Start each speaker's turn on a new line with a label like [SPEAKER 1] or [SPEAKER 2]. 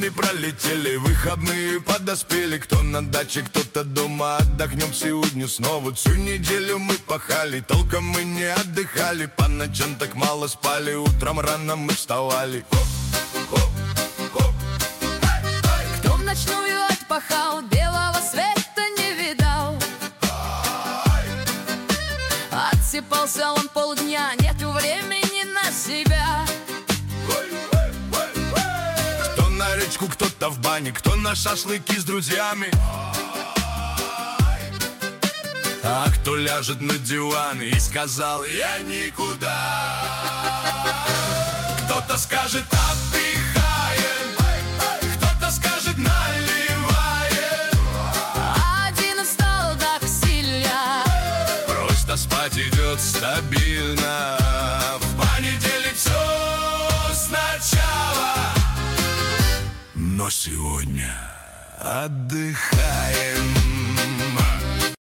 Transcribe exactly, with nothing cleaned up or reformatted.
[SPEAKER 1] днями пролетели, выходные подоспели. Кто на даче, кто-то дома, отдохнем сегодня снова. Всю неделю мы пахали, толком мы не отдыхали. По ночам так мало спали, утром рано мы вставали.
[SPEAKER 2] Кто в ночную отпахал, белого света не видал. Отсыпался он полдня, нету времени на себя.
[SPEAKER 1] Кто на речку, кто-то в бане, кто на шашлыки с друзьями, а кто ляжет на диван и сказал: я никуда. Кто-то скажет: отдыхаем, кто-то скажет: наливаем.
[SPEAKER 2] Один устал так сильно,
[SPEAKER 1] Просто спать идет стабильно. В понедельник все сначала, но сегодня отдыхаем.